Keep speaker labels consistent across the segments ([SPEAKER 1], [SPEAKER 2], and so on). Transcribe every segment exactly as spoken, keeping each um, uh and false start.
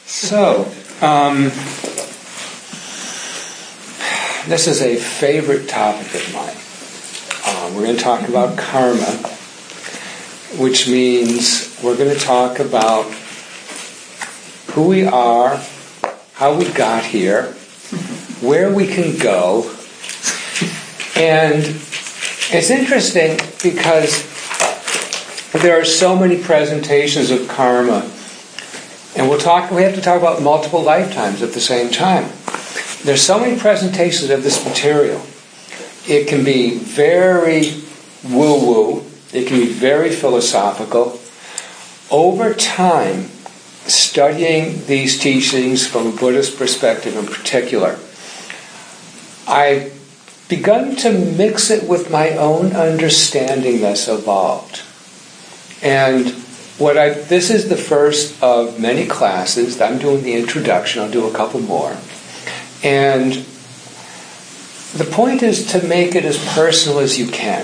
[SPEAKER 1] So, um, this is a favorite topic of mine. Um, we're going to talk about karma, which means we're going to talk about who we are, how we got here, where we can go. And it's interesting because there are so many presentations of karma, and we'll talk. We have to talk about multiple lifetimes at the same time. There's so many presentations of this material. It can be very woo-woo. It can be very philosophical. Over time, studying these teachings from a Buddhist perspective in particular, I've begun to mix it with my own understanding that's evolved. And what I this is the first of many classes. I'm doing the introduction. I'll do a couple more. And the point is to make it as personal as you can.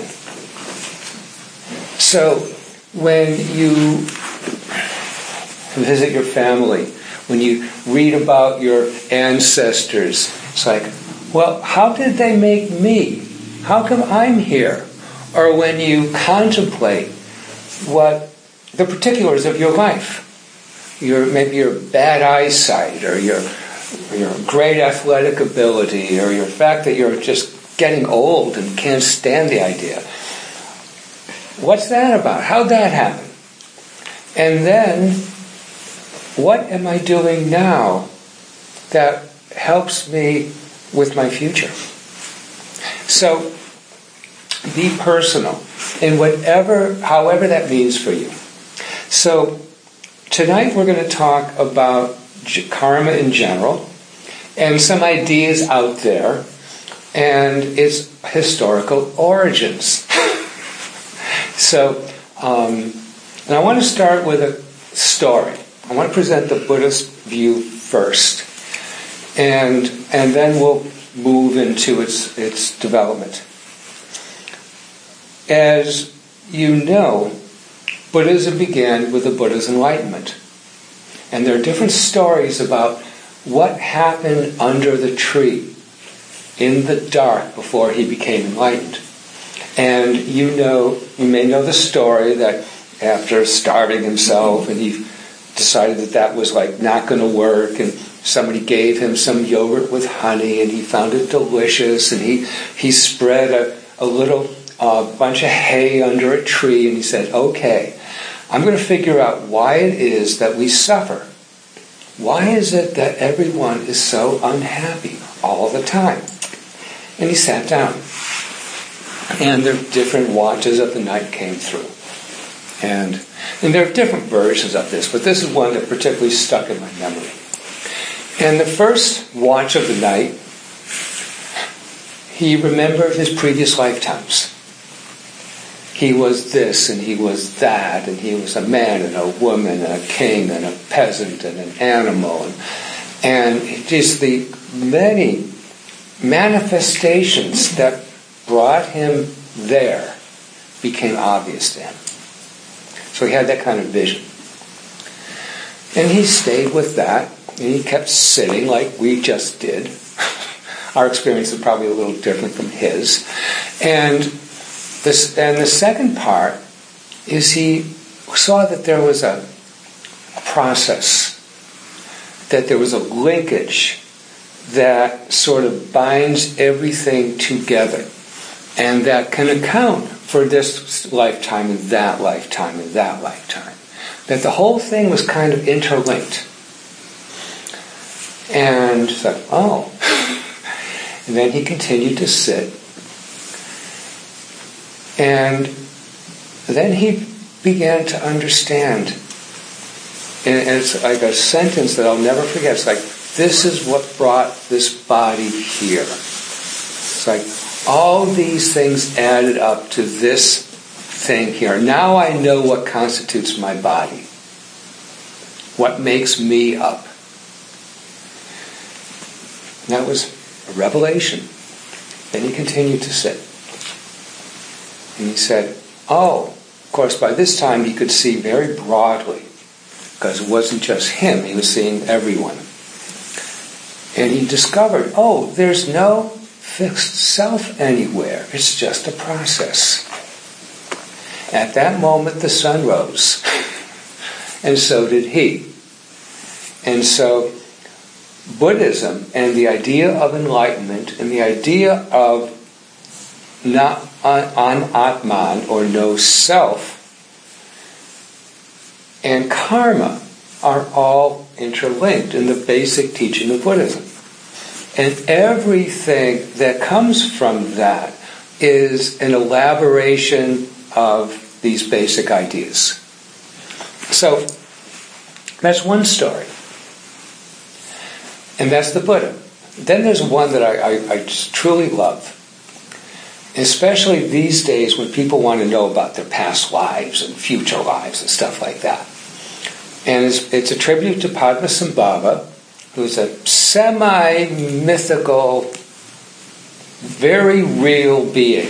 [SPEAKER 1] So when you visit your family, when you read about your ancestors, it's like, well, how did they make me? How come I'm here? Or when you contemplate what the particulars of your life, your maybe your bad eyesight, or your your great athletic ability, or your fact that you're just getting old and can't stand the idea. What's that about? How'd that happen? And then, what am I doing now that helps me with my future? So, be personal in whatever, however that means for you. So, tonight we're going to talk about karma in general and some ideas out there and its historical origins. So, um, and I want to start with a story. I want to present the Buddhist view first, and and then we'll move into its its development. As you know, Buddhism began with the Buddha's enlightenment. And there are different stories about what happened under the tree in the dark before he became enlightened. And you know, you may know the story that after starving himself and he decided that that was like not going to work, and somebody gave him some yogurt with honey and he found it delicious, and he, he spread a, a little uh, bunch of hay under a tree, and he said, okay, I'm going to figure out why it is that we suffer. Why is it that everyone is so unhappy all the time? And he sat down. And there different watches of the night came through. And, and there are different versions of this, but this is one that particularly stuck in my memory. And the first watch of the night, he remembered his previous lifetimes. He was this and he was that, and he was a man and a woman and a king and a peasant and an animal. And, and just the many manifestations that brought him there became obvious to him. So he had that kind of vision. And he stayed with that, and he kept sitting like we just did. Our experience is probably a little different from his. And This, and the second part is he saw that there was a, a process, that there was a linkage that sort of binds everything together, and that can account for this lifetime and that lifetime and that lifetime. That the whole thing was kind of interlinked. And it's like, oh. And then he continued to sit. And then he began to understand, and it's like a sentence that I'll never forget. It's like, this is what brought this body here. It's like, all these things added up to this thing here. Now I know what constitutes my body. What makes me up. And that was a revelation. Then he continued to sit. And he said, oh, of course, by this time he could see very broadly because it wasn't just him, he was seeing everyone. And he discovered, oh, there's no fixed self anywhere. It's just a process. At that moment, the sun rose. And so did he. And so Buddhism and the idea of enlightenment and the idea of not an Atman, or no self, and karma are all interlinked in the basic teaching of Buddhism. And everything that comes from that is an elaboration of these basic ideas. So, that's one story. And that's the Buddha. Then there's one that I, I, I just truly love. Especially these days when people want to know about their past lives and future lives and stuff like that. And it's, it's a tribute to Padmasambhava, who's a semi-mythical, very real being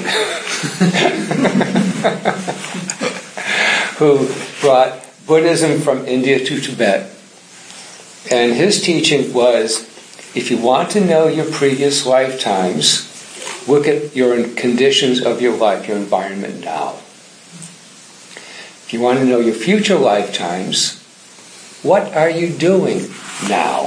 [SPEAKER 1] who brought Buddhism from India to Tibet. And his teaching was, if you want to know your previous lifetimes, look at your conditions of your life, your environment now. If you want to know your future lifetimes, what are you doing now?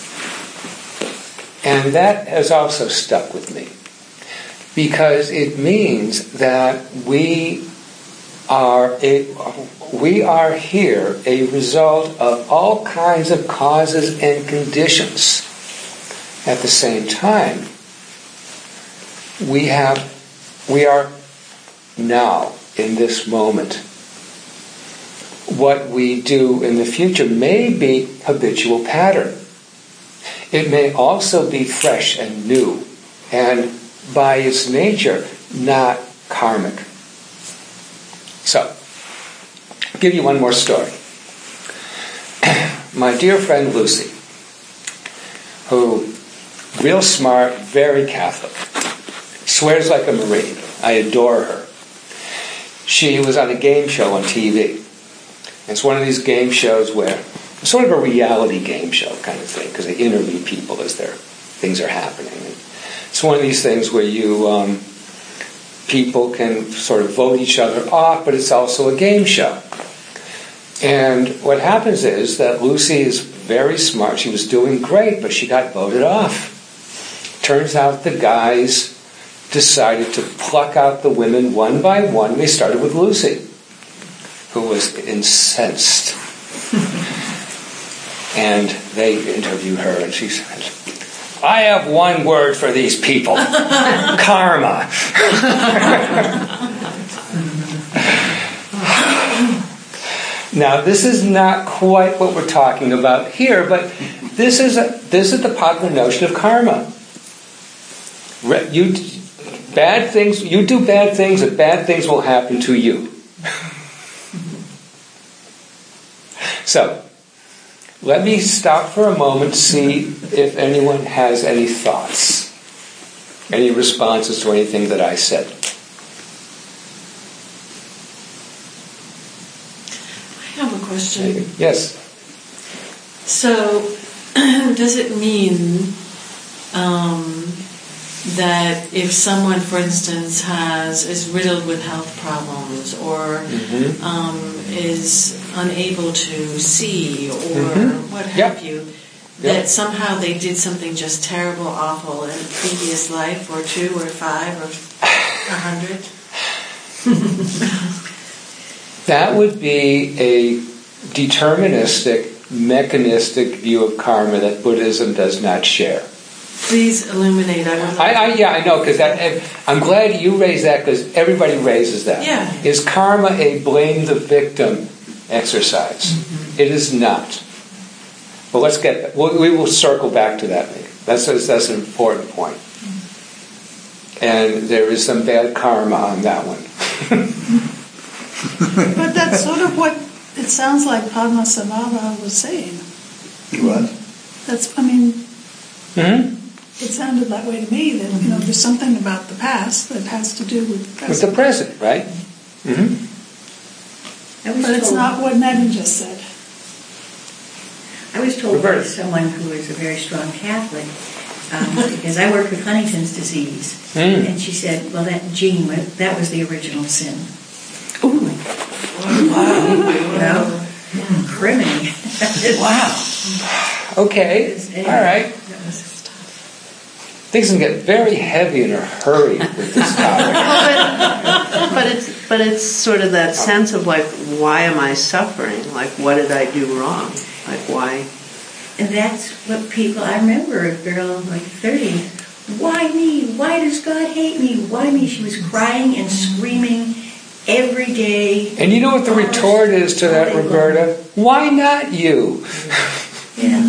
[SPEAKER 1] And that has also stuck with me. Because it means that we are a, we are here a result of all kinds of causes and conditions. At the same time, we have, we are now, in this moment. What we do in the future may be habitual pattern. It may also be fresh and new, and by its nature, not karmic. So, I'll give you one more story. My dear friend Lucy, who, real smart, very Catholic, swears like a Marine. I adore her. She was on a game show on T V. It's one of these game shows where, it's sort of a reality game show kind of thing, because they interview people as their things are happening. And it's one of these things where you, um, people can sort of vote each other off, but it's also a game show. And what happens is that Lucy is very smart. She was doing great, but she got voted off. Turns out the guys decided to pluck out the women one by one. They started with Lucy, who was incensed. And they interviewed her, and she said, I have one word for these people. Karma. Now, this is not quite what we're talking about here, but this is a, this is the popular notion of karma. You bad things. You do bad things, and bad things will happen to you. So, let me stop for a moment, see if anyone has any thoughts, any responses to anything that I said.
[SPEAKER 2] I have a question.
[SPEAKER 1] Yes.
[SPEAKER 2] So, does it mean um, that if someone, for instance, has is riddled with health problems, or mm-hmm. um, is unable to see, or mm-hmm. what have yep. you, that yep. somehow they did something just terrible, awful in a previous life, or two, or five, or a hundred?
[SPEAKER 1] That would be a deterministic, mechanistic view of karma that Buddhism does not share.
[SPEAKER 2] Please illuminate. I,
[SPEAKER 1] I, I yeah, I know, because I'm glad you raised that, because everybody raises that.
[SPEAKER 2] Yeah.
[SPEAKER 1] Is karma a blame the victim exercise? Mm-hmm. It is not. But let's get. We'll, we will circle back to that. Maybe. That's that's an important point. Mm-hmm. And there is some bad karma on that one.
[SPEAKER 3] But that's sort of what it sounds like Padmasambhava was saying.
[SPEAKER 1] What?
[SPEAKER 3] That's. I mean.
[SPEAKER 1] Mm-hmm.
[SPEAKER 3] It sounded that way to me, that, you know, there's something about the past that has to do with the present.
[SPEAKER 1] With the present, right? Mm-hmm.
[SPEAKER 3] But it's not what Nevin just said.
[SPEAKER 4] was told
[SPEAKER 1] Roberta.
[SPEAKER 4] by someone who is a very strong Catholic, um, because I worked with Huntington's disease,
[SPEAKER 1] Mm.
[SPEAKER 4] and she said, well, that gene, wa- that was the original sin.
[SPEAKER 3] Ooh.
[SPEAKER 4] You know? Criminy.
[SPEAKER 3] Wow.
[SPEAKER 1] Okay, all right. Things can get very heavy in a hurry with this topic.
[SPEAKER 5] but, but it's but it's sort of that sense of like, why am I suffering? Like, what did I do wrong? Like, why?
[SPEAKER 4] And that's what people, I remember a girl like thirty, why me? Why does God hate me? Why me? She was crying and screaming every day.
[SPEAKER 1] And you know what the retort is to that, Roberta? Why not you?
[SPEAKER 4] Yeah.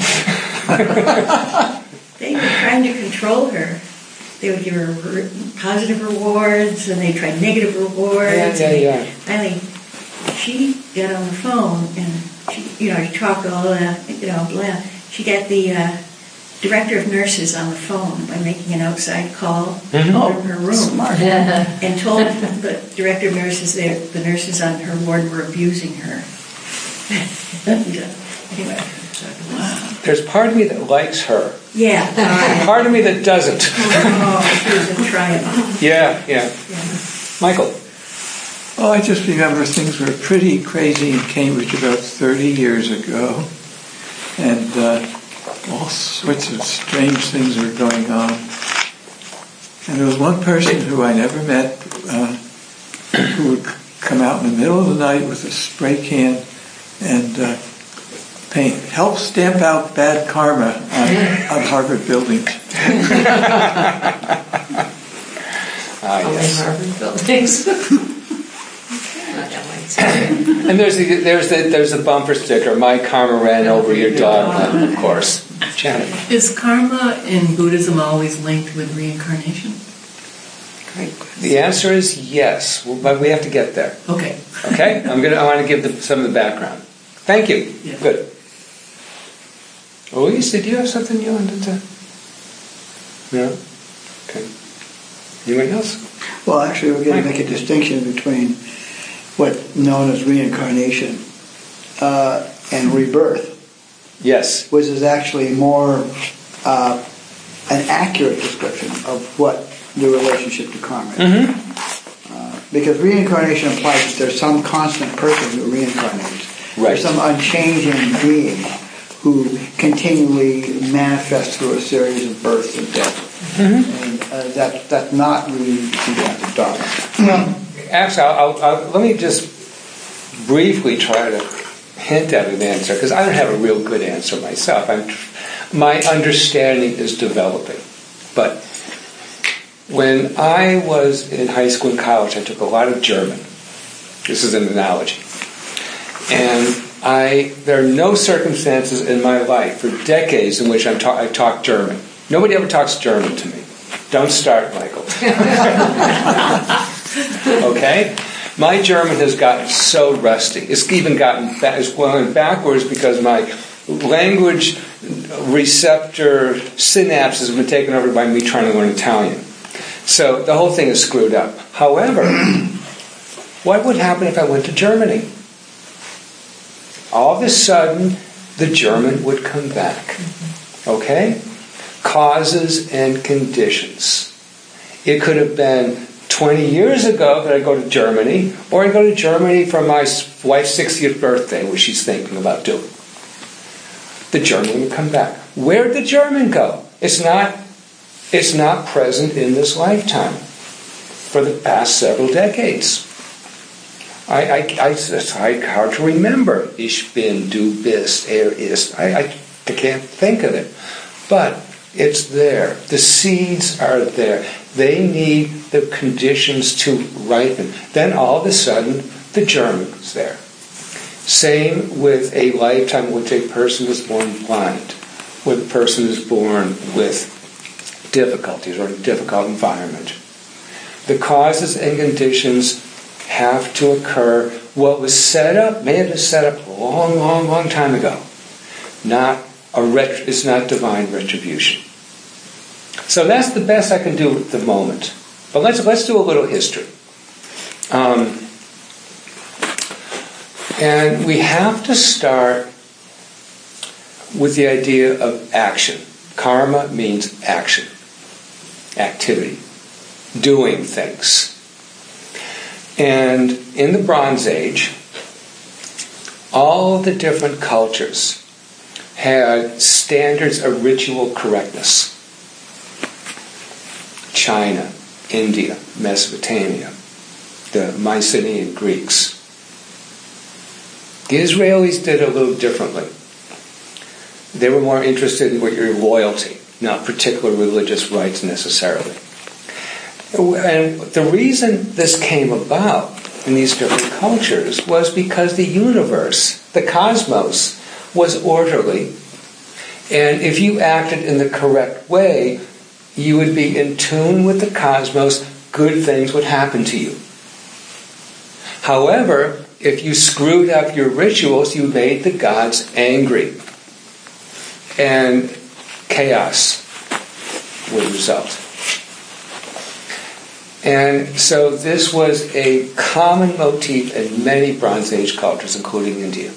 [SPEAKER 4] They were trying to control her. They would give her re- positive rewards, and they tried negative rewards.
[SPEAKER 1] Yeah, yeah, yeah.
[SPEAKER 4] Finally, she got on the phone, and she, you know, she talked all that, you know, blah. She got the uh, director of nurses on the phone by making an outside call
[SPEAKER 1] Mm-hmm.
[SPEAKER 4] from her room,
[SPEAKER 3] Smart.
[SPEAKER 4] and told the director of nurses that the nurses on her ward were abusing her. And, uh, anyway.
[SPEAKER 1] There's part of me that likes her.
[SPEAKER 4] Yeah.
[SPEAKER 1] And part of me that doesn't.
[SPEAKER 4] Oh, she was a triumph.
[SPEAKER 1] Yeah, yeah.
[SPEAKER 4] Yeah.
[SPEAKER 1] Michael.
[SPEAKER 6] Oh, I just remember things were pretty crazy in Cambridge about thirty years ago. And uh, all sorts of strange things were going on. And there was one person who I never met uh, who would come out in the middle of the night with a spray can and uh, paint, help stamp out bad karma on, on Harvard buildings.
[SPEAKER 1] Ah, yes.
[SPEAKER 2] Harvard buildings.
[SPEAKER 1] And there's the, there's the there's the bumper sticker. My karma ran over your dogma, of course. Janet.
[SPEAKER 7] Is karma in Buddhism always linked with reincarnation?
[SPEAKER 1] The answer is yes, well, but we have to get there.
[SPEAKER 7] Okay.
[SPEAKER 1] Okay, I'm gonna. I want to give the, some of the background. Thank you.
[SPEAKER 7] Yeah.
[SPEAKER 1] Good. Louise, did you have something you wanted to? No. Okay. Anyone else?
[SPEAKER 8] Well, actually, we're going to make a distinction between what's known as reincarnation uh, and rebirth,
[SPEAKER 1] Yes.
[SPEAKER 8] which is actually more uh, an accurate description of what the relationship to karma is.
[SPEAKER 1] Mm-hmm.
[SPEAKER 8] Uh, because reincarnation implies that there's some constant person who reincarnates.
[SPEAKER 1] Right.
[SPEAKER 8] There's some unchanging being who continually manifests through a series of births and deaths.
[SPEAKER 1] Mm-hmm.
[SPEAKER 8] And uh, that, that's not really the dogma.
[SPEAKER 1] Well, actually, I'll, I'll, I'll, let me just briefly try to hint at an answer, because I don't have a real good answer myself. I'm, my understanding is developing. But when I was in high school and college, I took a lot of German. This is an analogy. And I, there are no circumstances in my life for decades in which I'm ta- I talk German. Nobody ever talks German to me. Don't start, Michael. Okay? My German has gotten so rusty. It's even gotten ba- it's going backwards because my language receptor synapses have been taken over by me trying to learn Italian. So the whole thing is screwed up. However, what would happen if I went to Germany? All of a sudden, the German would come back. Okay? Causes and conditions. It could have been twenty years ago that I go to Germany, or I go to Germany for my wife's sixtieth birthday, which she's thinking about doing. The German would come back. Where'd the German go? It's not, it's not present in this lifetime for the past several decades. I, I, I, it's like hard to remember. Ich bin, du bist, er ist. I, I, I can't think of it. But it's there. The seeds are there. They need the conditions to ripen. Then all of a sudden, the germ is there. Same with a lifetime with a person is born blind, with a person is born with difficulties or a difficult environment. The causes and conditions have to occur. What was set up may have been set up a long, long, long time ago. Not a ret- it's not divine retribution. So that's the best I can do at the moment. But let's let's do a little history. Um, and we have to start with the idea of action. Karma means action, activity, doing things. And in the Bronze Age, all the different cultures had standards of ritual correctness. China, India, Mesopotamia, the Mycenaean Greeks. The Israelis did it a little differently. They were more interested in your loyalty, not particular religious rites necessarily. And the reason this came about in these different cultures was because the universe, the cosmos, was orderly. And if you acted in the correct way, you would be in tune with the cosmos, good things would happen to you. However, if you screwed up your rituals, you made the gods angry. And chaos would result. And so this was a common motif in many Bronze Age cultures, including India.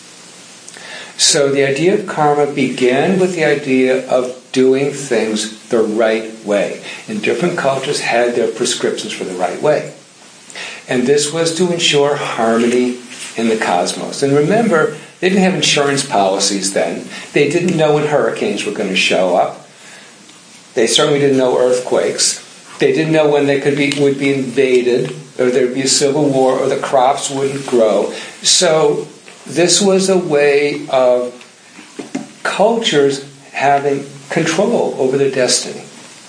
[SPEAKER 1] So the idea of karma began with the idea of doing things the right way. And different cultures had their prescriptions for the right way. And this was to ensure harmony in the cosmos. And remember, they didn't have insurance policies then. They didn't know when hurricanes were going to show up. They certainly didn't know earthquakes. They didn't know when they could be would be invaded, or there'd be a civil war, or the crops wouldn't grow. So this was a way of cultures having control over their destiny.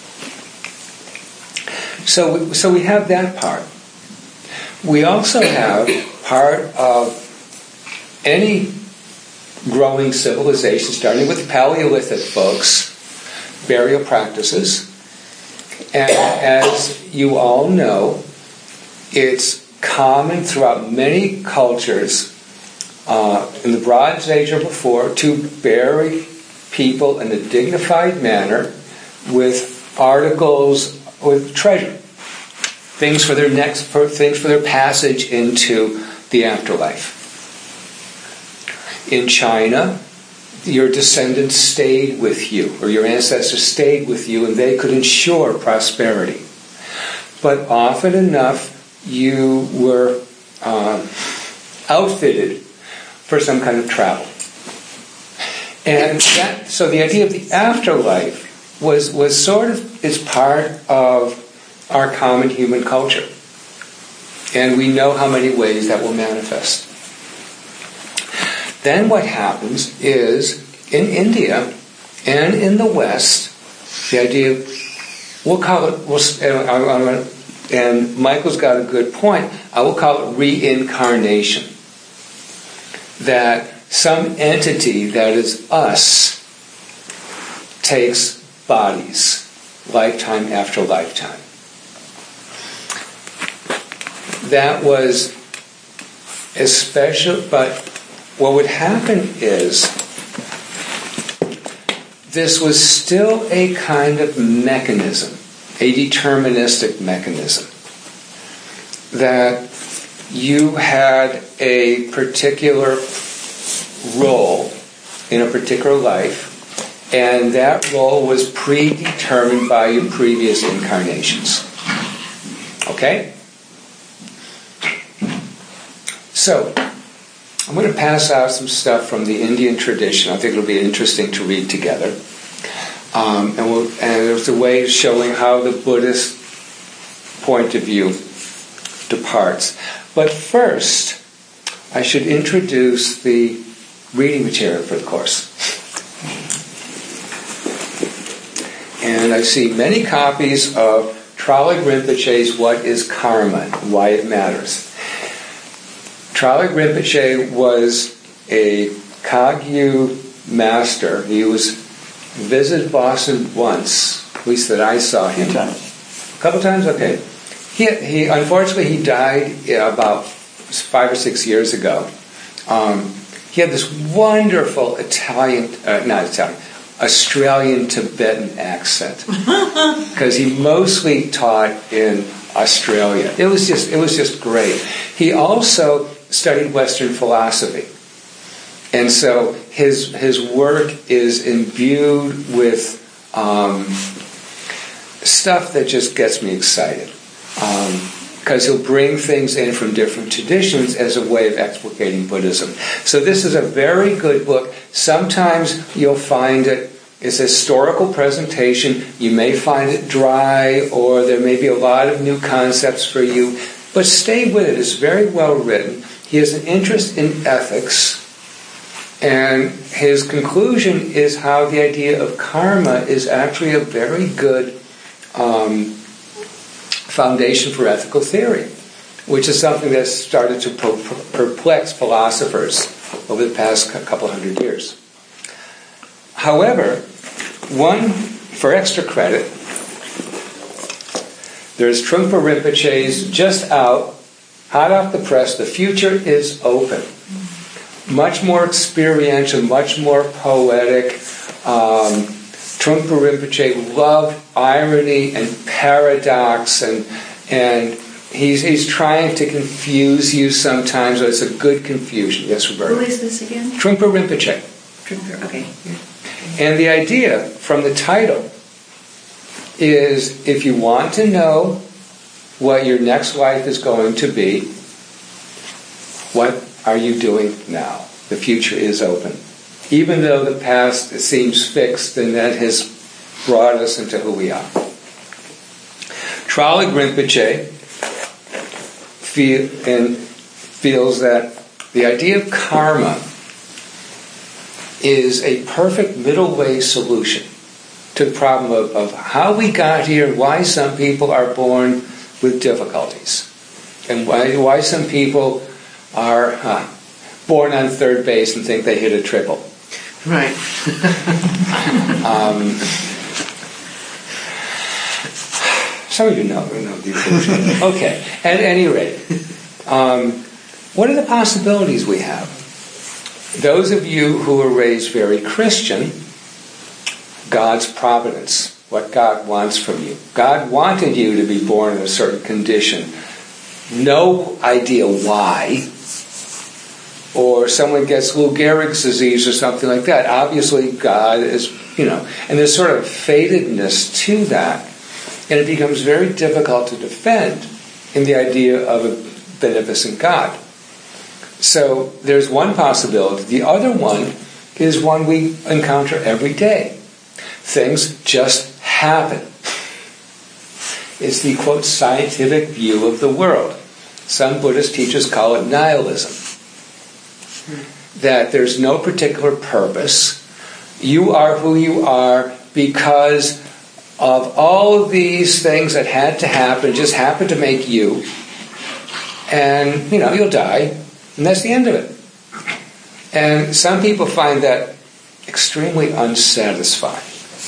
[SPEAKER 1] So we, so we have that part. We also have part of any growing civilization, starting with Paleolithic folks, burial practices. And as you all know, it's common throughout many cultures, uh, in the Bronze Age or before, to bury people in a dignified manner with articles, with treasure, things for their next, for, things for their passage into the afterlife. In China, your descendants stayed with you, or your ancestors stayed with you, and they could ensure prosperity. But often enough, you were uh, outfitted for some kind of travel. And that, so the idea of the afterlife was, was sort of, is part of our common human culture. And we know how many ways that will manifest. Then what happens is, in India and in the West, the idea of, we'll call it, we'll, and Michael's got a good point, I will call it reincarnation. That some entity that is us takes bodies, lifetime after lifetime. That was especially, but what would happen is, this was still a kind of mechanism, a deterministic mechanism, that you had a particular role in a particular life, and that role was predetermined by your previous incarnations. Okay? So, I'm going to pass out some stuff from the Indian tradition. I think it'll be interesting to read together. Um, and, we'll, and there's a way of showing how the Buddhist point of view departs. But first, I should introduce the reading material for the course. And I see many copies of Tralli Rinpoche's What is Karma and Why It Matters. Tralli Rinpoche was a Kagyu master. He was visited Boston once, at least that I saw him. A couple times? Okay. He, he unfortunately, he died yeah, about five or six years ago. Um, he had this wonderful Italian, uh, not Italian, Australian Tibetan accent, because he mostly taught in Australia. It was just, it was just great. He also studied Western philosophy, And so his his work is imbued with um, stuff that just gets me excited. Because um, he'll bring things in from different traditions as a way of explicating Buddhism. So this is a very good book. Sometimes you'll find it is a historical presentation. You may find it dry, or there may be a lot of new concepts for you. But stay with it. It's very well written. He has an interest in ethics. And his conclusion is how the idea of karma is actually a very good um, foundation for ethical theory, which is something that's started to perplex philosophers over the past couple hundred years. However, one, for extra credit, there's Trungpa Rinpoche's just out, hot off the press, The Future is Open. Much more experiential, much more poetic. Um, Trungpa Rinpoche loved irony and paradox, and and he's he's trying to confuse you sometimes, but it's a good confusion. Yes, Roberta?
[SPEAKER 4] Who is this again?
[SPEAKER 1] Trungpa Rinpoche.
[SPEAKER 4] Trungpa, okay.
[SPEAKER 1] And the idea from the title is, if you want to know what your next life is going to be, what are you doing now? The future is open. Even though the past seems fixed, and that has brought us into who we are. Tralik Rinpoche feel, and feels that the idea of karma is a perfect middle way solution to the problem of, of how we got here, why some people are born with difficulties, and why, why some people are uh, born on third base and think they hit a triple.
[SPEAKER 5] Right.
[SPEAKER 1] um, some of you know, know these. Okay. At any rate, um, what are the possibilities we have? Those of you who were raised very Christian, God's providence, what God wants from you. God wanted you to be born in a certain condition. No idea why. Or someone gets Lou Gehrig's disease or something like that. Obviously, God is, you know, and there's sort of fatedness to that. And it becomes very difficult to defend in the idea of a beneficent God. So there's one possibility. The other one is one we encounter every day. Things just happen. It's the, quote, scientific view of the world. Some Buddhist teachers call it nihilism. That there's no particular purpose. You are who you are because of all of these things that had to happen, just happened to make you. And, you know, you'll die. And that's the end of it. And some people find that extremely unsatisfying.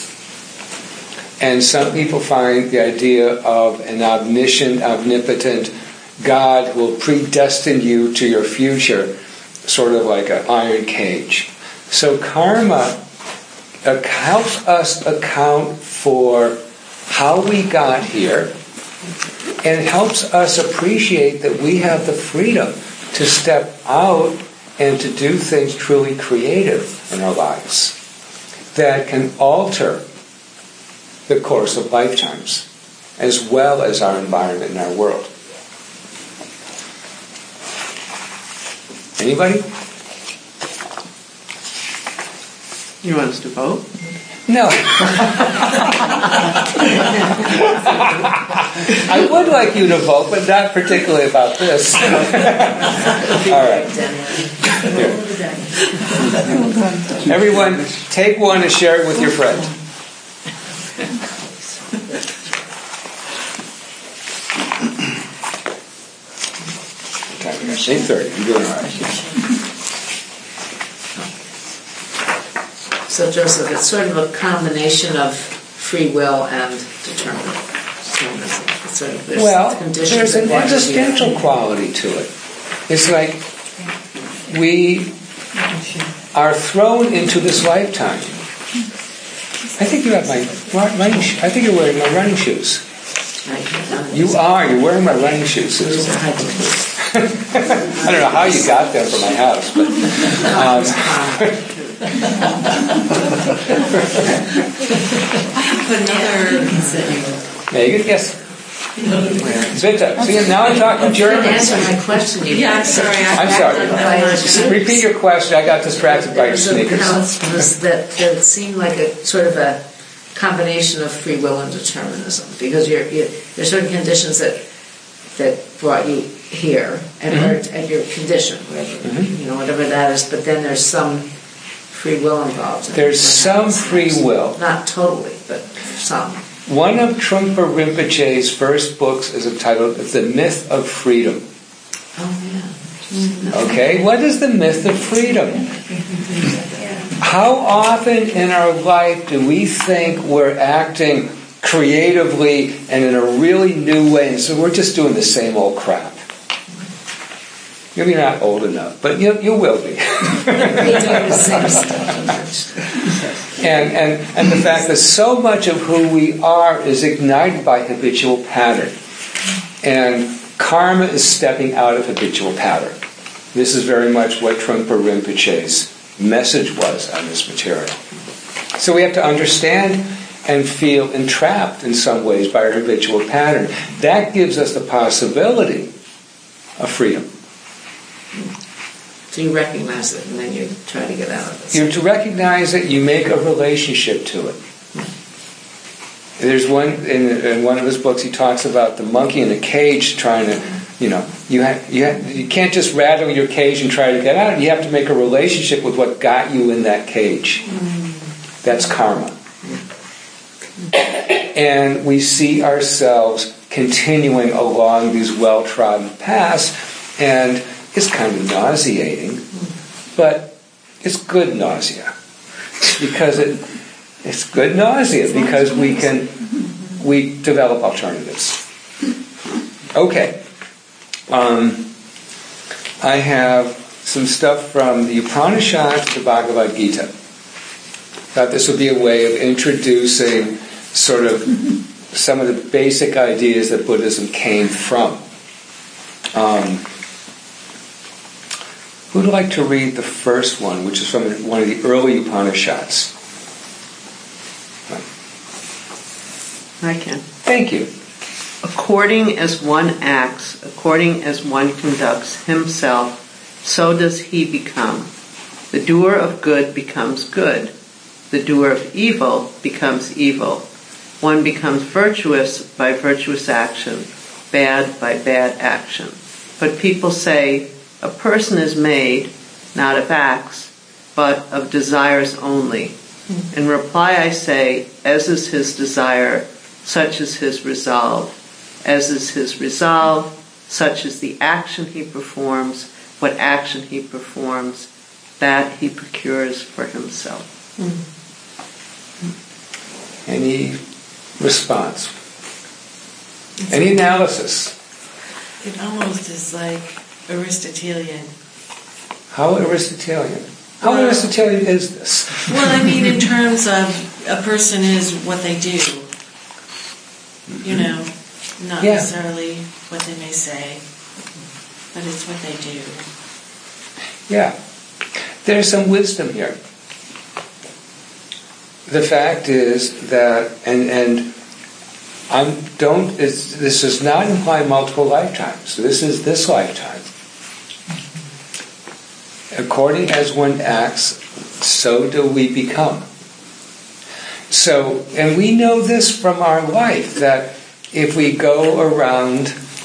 [SPEAKER 1] And some people find the idea of an omniscient, omnipotent God who will predestine you to your future sort of like an iron cage. So karma uh, helps us account for how we got here, and it helps us appreciate that we have the freedom to step out and to do things truly creative in our lives that can alter the course of lifetimes as well as our environment and our world. Anybody?
[SPEAKER 5] You want us to vote?
[SPEAKER 1] No. I would like you to vote, but not particularly about this. All right. Here. Everyone, take one and share it with your friend. eight thirty. You're doing all right.
[SPEAKER 9] So, Joseph, it's sort of a combination of free will and determinant. It's sort of, there's
[SPEAKER 1] well,
[SPEAKER 9] conditions
[SPEAKER 1] there's an
[SPEAKER 9] that
[SPEAKER 1] existential quality to it. It's like we are thrown into this lifetime. I think you have my running. I think you're wearing my running shoes. You are. You're wearing my running shoes. I don't know how you got them from my house, but um,
[SPEAKER 2] I have another.
[SPEAKER 1] Megan, yes. Sveta, see, now I'm talking German.
[SPEAKER 9] Answer my question. You
[SPEAKER 2] Yeah, I'm sorry. I
[SPEAKER 1] I'm sorry. Just repeat your question. I got distracted by your sneakers.
[SPEAKER 9] That, that seemed like a sort of a combination of free will and determinism, because you're, you're, there are certain conditions that that brought you here, and mm-hmm. at your condition, whatever, mm-hmm. you know, whatever that is. But then there's some free will involved. In
[SPEAKER 1] there's some free will,
[SPEAKER 9] not totally, but some.
[SPEAKER 1] One of Trungpa Rinpoche's first books is entitled "The Myth of Freedom."
[SPEAKER 9] Oh yeah.
[SPEAKER 1] Okay, what is the myth of freedom? How often in our life do we think we're acting creatively and in a really new way, and so we're just doing the same old crap? Maybe you're not old enough, but you, you will be. and, and, and the fact that so much of who we are is ignited by habitual pattern. And karma is stepping out of habitual pattern. This is very much what Trungpa Rinpoche's message was on this material. So we have to understand and feel entrapped in some ways by our habitual pattern. That gives us the possibility of freedom.
[SPEAKER 9] So you recognize it and then you try to get out of it.
[SPEAKER 1] You have to recognize it, you make a relationship to it. There's one, in, in one of his books, he talks about the monkey in a cage trying to, you know, you, have, you, have, you can't just rattle your cage and try to get out. You have to make a relationship with what got you in that cage. That's karma. And we see ourselves continuing along these well-trodden paths, and it's kind of nauseating, but it's good nausea. Because it it's good nausea because we can we develop alternatives. Okay. Um, I have some stuff from the Upanishads to Bhagavad Gita. Thought this would be a way of introducing sort of some of the basic ideas that Buddhism came from. Um, who'd like to read the first one, which is from one of the early Upanishads?
[SPEAKER 5] I can.
[SPEAKER 1] Thank you.
[SPEAKER 5] According as one acts, according as one conducts himself, so does he become. The doer of good becomes good. The doer of evil becomes evil. One becomes virtuous by virtuous action, bad by bad action. But people say, a person is made, not of acts, but of desires only. In reply I say, as is his desire, such is his resolve. As is his resolve, such is the action he performs. What action he performs, that he procures for himself.
[SPEAKER 2] Mm.
[SPEAKER 1] Any response? Any analysis?
[SPEAKER 2] It almost is like Aristotelian.
[SPEAKER 1] How Aristotelian? How
[SPEAKER 2] Well-
[SPEAKER 1] Aristotelian is this?
[SPEAKER 2] Well, I mean, in terms of a person is what they do. You know, not
[SPEAKER 1] Yeah.
[SPEAKER 2] necessarily what they may say, but it's what they do.
[SPEAKER 1] Yeah. There's some wisdom here. The fact is that, and and I don't. It's, this does not imply multiple lifetimes. This is this lifetime. According as one acts, so do we become. So, and we know this from our life that if we go around,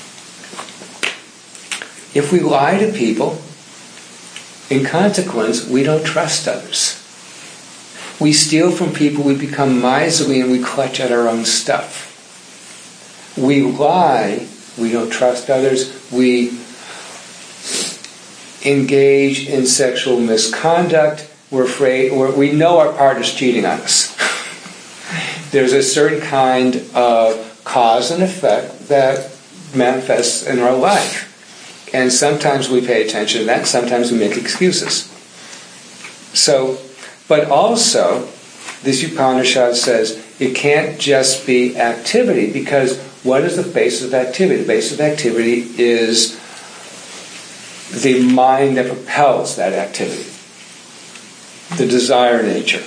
[SPEAKER 1] if we lie to people, in consequence, we don't trust others. We steal from people, we become miserly, and we clutch at our own stuff. We lie, we don't trust others, we engage in sexual misconduct, we're afraid, or we know our partner's cheating on us. There's a certain kind of cause and effect that manifests in our life. And sometimes we pay attention to that, sometimes we make excuses. So, but also, this Upanishad says it can't just be activity, because what is the basis of activity? The basis of activity is the mind that propels that activity, the desire nature.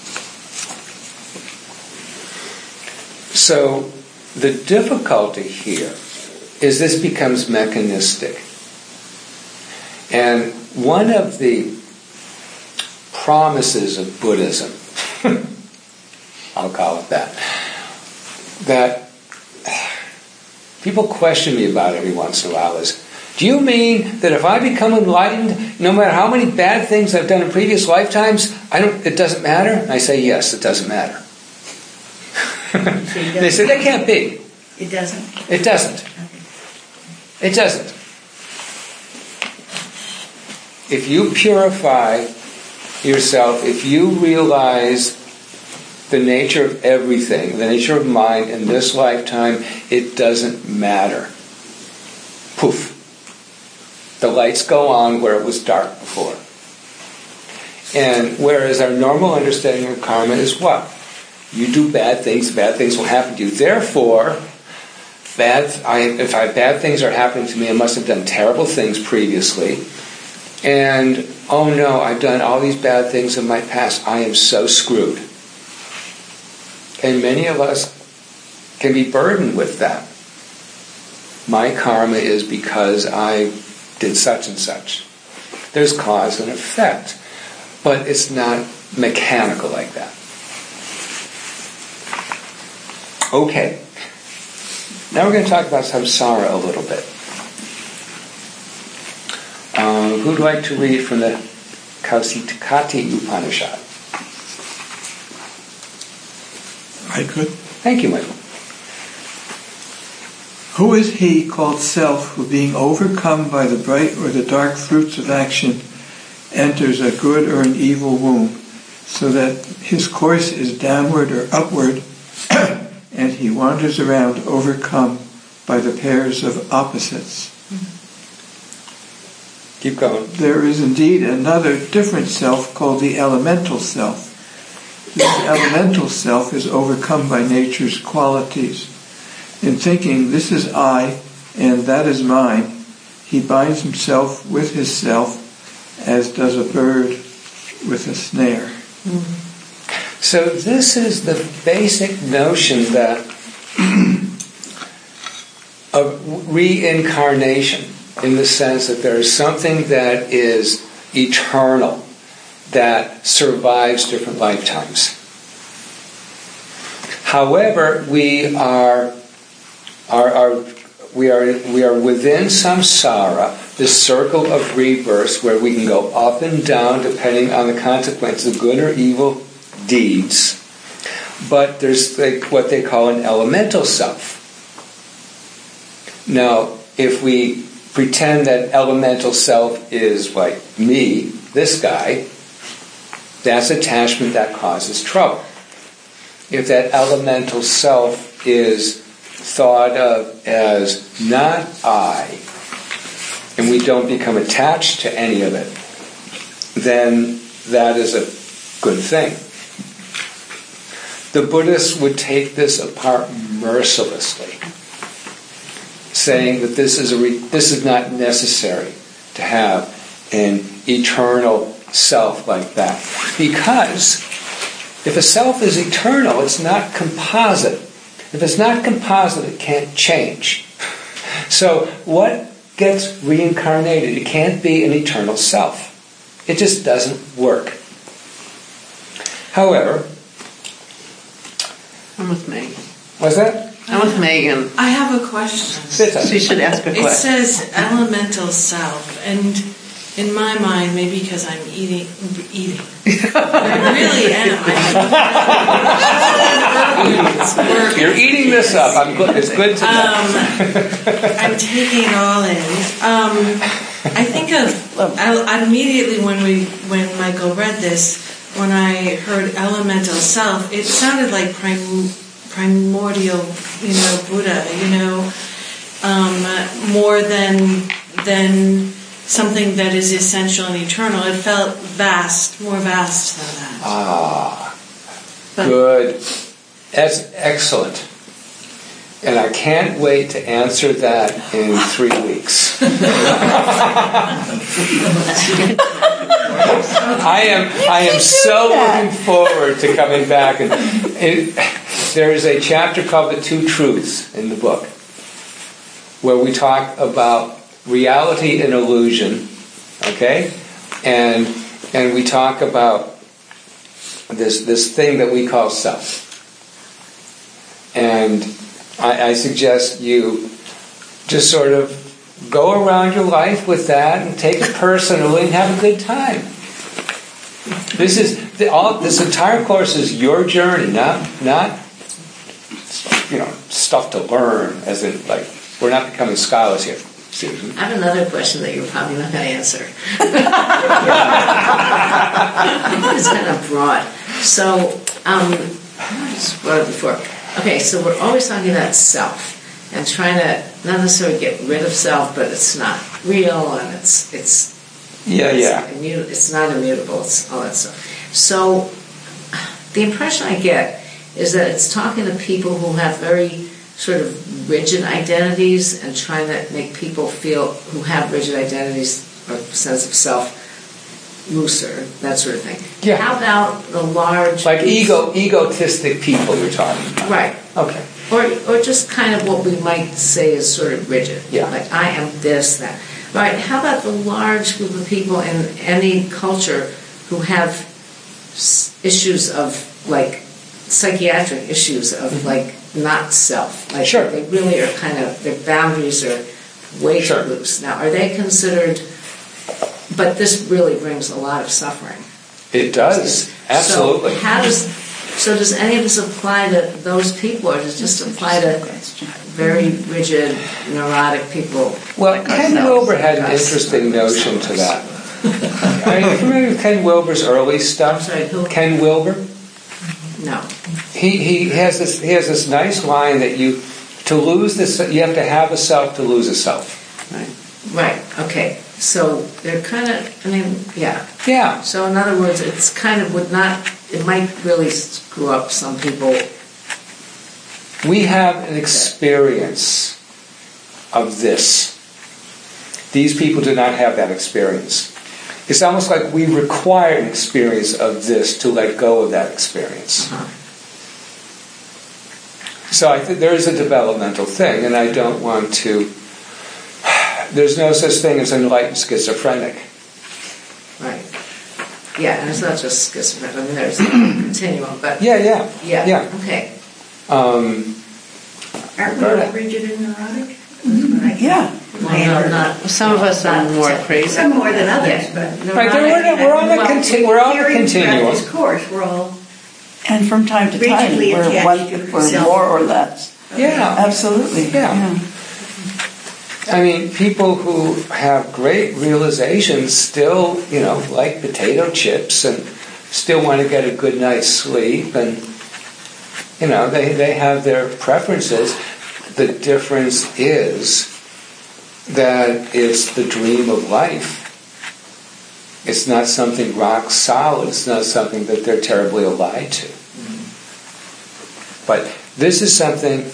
[SPEAKER 1] So the difficulty here is this becomes mechanistic. And one of the promises of Buddhism, I'll call it that, that people question me about every once in a while is, do you mean that if I become enlightened, no matter how many bad things I've done in previous lifetimes, I don't, it doesn't matter? And I say, yes, it doesn't matter. They say, that can't be.
[SPEAKER 4] It doesn't?
[SPEAKER 1] It doesn't. It doesn't. If you purify yourself, if you realize the nature of everything, the nature of mind in this lifetime, it doesn't matter. Poof. The lights go on where it was dark before. And whereas our normal understanding of karma is what? You do bad things, bad things will happen to you. Therefore, bad, I, if I, bad things are happening to me, I must have done terrible things previously. And, oh no, I've done all these bad things in my past. I am so screwed. And many of us can be burdened with that. My karma is because I did such and such. There's cause and effect. But it's not mechanical like that. Okay. Now we're going to talk about samsara a little bit. Um, who'd like to read from the Kausitakati Upanishad?
[SPEAKER 6] I could.
[SPEAKER 1] Thank you, Michael.
[SPEAKER 6] Who is he called self who, being overcome by the bright or the dark fruits of action, enters a good or an evil womb, so that his course is downward or upward, and he wanders around overcome by the pairs of opposites?
[SPEAKER 1] Keep going.
[SPEAKER 6] There is indeed another different self called the elemental self. This elemental self is overcome by nature's qualities. In thinking, this is I and that is mine, he binds himself with his self as does a bird with a snare.
[SPEAKER 1] Mm-hmm. So this is the basic notion that of reincarnation, in the sense that there is something that is eternal, that survives different lifetimes. However, we are, are, are we are we are within samsara, this circle of rebirths where we can go up and down depending on the consequences of good or evil deeds. But there's like what they call an elemental self. Now, if we pretend that elemental self is like me, this guy, that's attachment that causes trouble. If that elemental self is thought of as not I, and we don't become attached to any of it, then that is a good thing. The Buddhists would take this apart mercilessly, saying that this is a re- this is not necessary to have an eternal self like that. Because if a self is eternal, it's not composite. If it's not composite, it can't change. So what gets reincarnated? It can't be an eternal self. It just doesn't work. However,
[SPEAKER 5] I'm with Megan.
[SPEAKER 1] what's that?
[SPEAKER 5] I'm with Megan.
[SPEAKER 2] I have a question.
[SPEAKER 5] She should ask a question.
[SPEAKER 2] It says elemental self, and in my mind, maybe because I'm eating, eating. I really am. I
[SPEAKER 1] You're eating this up. I'm good. It's good to know.
[SPEAKER 2] Um, I'm taking it all in. Um, I think of I, immediately when we when Michael read this, when I heard elemental self, it sounded like prim, primordial, you know, Buddha, you know, um, more than than. something that is essential and eternal. It felt vast, more vast than that.
[SPEAKER 1] Ah,
[SPEAKER 2] but,
[SPEAKER 1] good. That's excellent. And I can't wait to answer that in three weeks. I am I am so looking forward to coming back. And it, there is a chapter called The Two Truths in the book, where we talk about reality and illusion, okay? And and we talk about this this thing that we call self. And I, I suggest you just sort of go around your life with that and take it personally and have a good time. This is the, all. This entire course is your journey, not not you know stuff to learn. As in, like, we're not becoming scholars here, Susan.
[SPEAKER 9] I have another question that you're probably not going to answer. It's kind of broad. So, um, I just brought it before. Okay, so we're always talking about self and trying to not necessarily get rid of self, but it's not real and it's it's
[SPEAKER 1] yeah
[SPEAKER 9] it's
[SPEAKER 1] yeah
[SPEAKER 9] immu- it's not immutable. It's all that stuff. So, the impression I get is that it's talking to people who have very sort of rigid identities and trying to make people feel who have rigid identities or sense of self looser, that sort of thing.
[SPEAKER 1] Yeah.
[SPEAKER 9] How about the large
[SPEAKER 1] like ego egotistic people you're talking about?
[SPEAKER 9] Right.
[SPEAKER 1] Okay.
[SPEAKER 9] Or or just kind of what we might say is sort of rigid.
[SPEAKER 1] Yeah.
[SPEAKER 9] Like I am this, that. Right. How about the large group of people in any culture who have s- issues of like psychiatric issues of mm-hmm. like not self. Like
[SPEAKER 1] sure.
[SPEAKER 9] They really are kind of, their boundaries are way
[SPEAKER 1] sure.
[SPEAKER 9] too loose. Now, are they considered, but this really brings a lot of suffering.
[SPEAKER 1] It does. Absolutely.
[SPEAKER 9] So how does, so does any of this apply to those people, or does it just apply to very rigid, neurotic people?
[SPEAKER 1] Well,
[SPEAKER 9] like
[SPEAKER 1] Ken
[SPEAKER 9] ourselves?
[SPEAKER 1] Wilber had an interesting notion to that. I mean, you remember Ken Wilber's early stuff?
[SPEAKER 9] Sorry, who?
[SPEAKER 1] Ken Wilber?
[SPEAKER 9] No.
[SPEAKER 1] He he has this he has this nice line that you to lose this you have to have a self to lose a self. Right.
[SPEAKER 9] Right. Okay. So they're kind of. I mean, yeah.
[SPEAKER 1] Yeah.
[SPEAKER 9] So in other words, it's kind of would not. It might really screw up some people.
[SPEAKER 1] We have an experience of this. These people do not have that experience. It's almost like we require an experience of this to let go of that experience.
[SPEAKER 9] Uh-huh.
[SPEAKER 1] So I think there is a developmental thing, and I don't want to... There's no such thing as enlightened schizophrenic.
[SPEAKER 9] Right. Yeah, and it's not just schizophrenia. I mean, there's a continuum, but...
[SPEAKER 1] Yeah, yeah.
[SPEAKER 9] Yeah,
[SPEAKER 1] yeah.
[SPEAKER 9] okay.
[SPEAKER 1] Um,
[SPEAKER 4] Aren't we all rigid and neurotic? Mm-hmm.
[SPEAKER 3] Yeah.
[SPEAKER 9] Well, no, not,
[SPEAKER 5] Some of us are more crazy.
[SPEAKER 4] Some more than others,
[SPEAKER 9] Yeah.
[SPEAKER 4] but
[SPEAKER 1] right, there, we're, we're on a,
[SPEAKER 4] well,
[SPEAKER 1] conti- we're on a
[SPEAKER 4] hearing throughout
[SPEAKER 1] continuum.
[SPEAKER 4] this course, we're all
[SPEAKER 3] And from time to time,
[SPEAKER 4] rigidly
[SPEAKER 3] we're
[SPEAKER 4] attached
[SPEAKER 3] one
[SPEAKER 4] to
[SPEAKER 3] for
[SPEAKER 4] self.
[SPEAKER 3] more or less.
[SPEAKER 1] Yeah.
[SPEAKER 3] Absolutely.
[SPEAKER 1] Yeah. I mean, people who have great realizations still, you know, like potato chips and still want to get a good night's sleep, and, you know, they, they have their preferences. The difference is that it's the dream of life. It's not something rock solid. It's not something that they're terribly alive to. But this is something...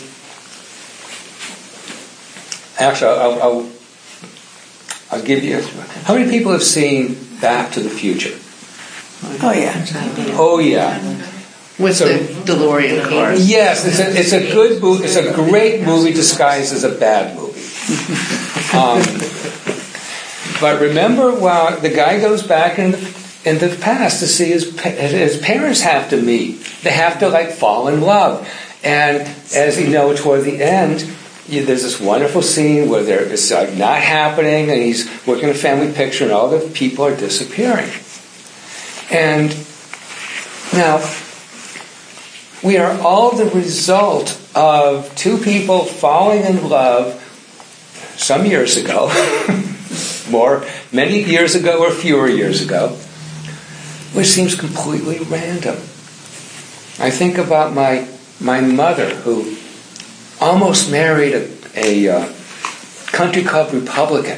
[SPEAKER 1] Actually, I'll, I'll, I'll give you... How many people have seen Back to the Future?
[SPEAKER 3] Oh, yeah.
[SPEAKER 1] Oh, yeah.
[SPEAKER 5] With
[SPEAKER 1] So-
[SPEAKER 5] the DeLorean cars.
[SPEAKER 1] Yes, it's a, it's a good movie. It's a great movie disguised as a bad movie. Um, but remember, while the guy goes back in the, into the past to see his pa- his parents have to meet. They have to like fall in love, and as you know, toward the end, you, there's this wonderful scene where there it's like not happening, and he's working a family picture, and all the people are disappearing. And now, we are all the result of two people falling in love some years ago, more, many years ago or fewer years ago, which seems completely random. I think about my my mother, who almost married a, a uh, country club Republican.